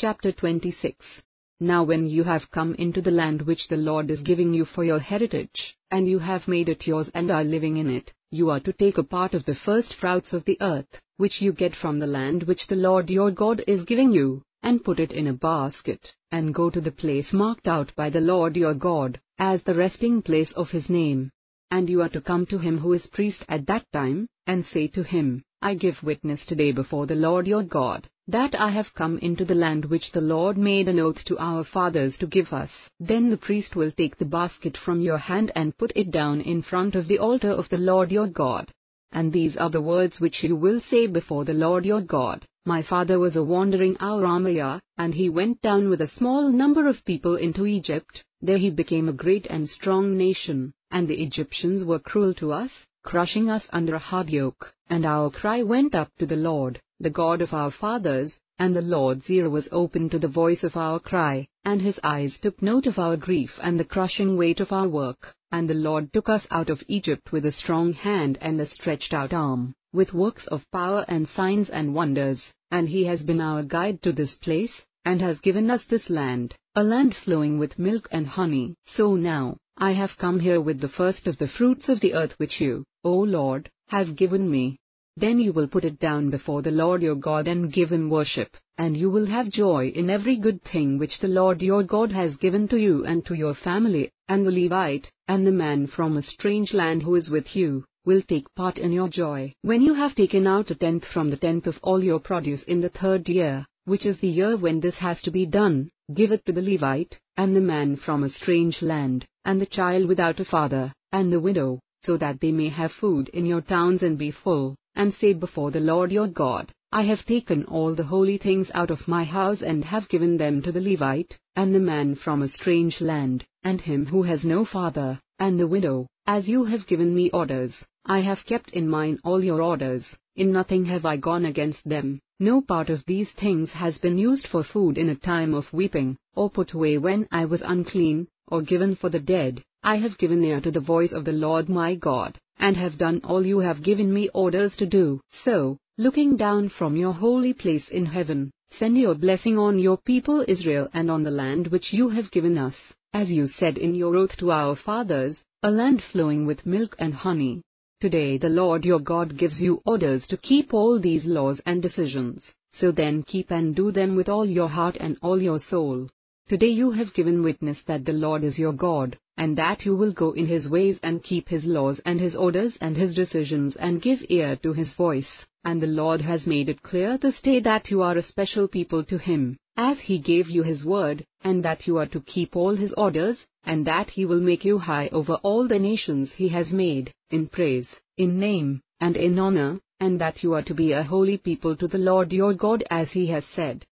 chapter 26. Now when you have come into the land which the Lord is giving you for your heritage, and you have made it yours and are living in it, you are to take a part of the first fruits of the earth, which you get from the land which the Lord your God is giving you, and put it in a basket, and go to the place marked out by the Lord your God, as the resting place of his name. And you are to come to him who is priest at that time, and say to him, I give witness today before the Lord your God, that I have come into the land which the Lord made an oath to our fathers to give us. Then the priest will take the basket from your hand and put it down in front of the altar of the Lord your God. And these are the words which you will say before the Lord your God. My father was a wandering Aramaya, and he went down with a small number of people into Egypt. There he became a great and strong nation, and the Egyptians were cruel to us, crushing us under a hard yoke. And our cry went up to the Lord, the God of our fathers, and the Lord's ear was open to the voice of our cry, and his eyes took note of our grief and the crushing weight of our work. And the Lord took us out of Egypt with a strong hand and a stretched out arm, with works of power and signs and wonders, and he has been our guide to this place, and has given us this land, a land flowing with milk and honey. So now, I have come here with the first of the fruits of the earth which you, O Lord, have given me. Then you will put it down before the Lord your God and give him worship, and you will have joy in every good thing which the Lord your God has given to you and to your family, and the Levite, and the man from a strange land who is with you, will take part in your joy. When you have taken out a tenth from the tenth of all your produce in the 3rd year, which is the year when this has to be done, give it to the Levite, and the man from a strange land, and the child without a father, and the widow, so that they may have food in your towns and be full. And say before the Lord your God, I have taken all the holy things out of my house and have given them to the Levite, and the man from a strange land, and him who has no father, and the widow, as you have given me orders. I have kept in mind all your orders, in nothing have I gone against them. No part of these things has been used for food in a time of weeping, or put away when I was unclean, or given for the dead. I have given ear to the voice of the Lord my God, and have done all you have given me orders to do. So, looking down from your holy place in heaven, send your blessing on your people Israel and on the land which you have given us, as you said in your oath to our fathers, a land flowing with milk and honey. Today the Lord your God gives you orders to keep all these laws and decisions, so then keep and do them with all your heart and all your soul. Today you have given witness that the Lord is your God, and that you will go in his ways and keep his laws and his orders and his decisions and give ear to his voice. And the Lord has made it clear this day that you are a special people to him, as he gave you his word, and that you are to keep all his orders, and that he will make you high over all the nations he has made, in praise, in name, and in honor, and that you are to be a holy people to the Lord your God as he has said.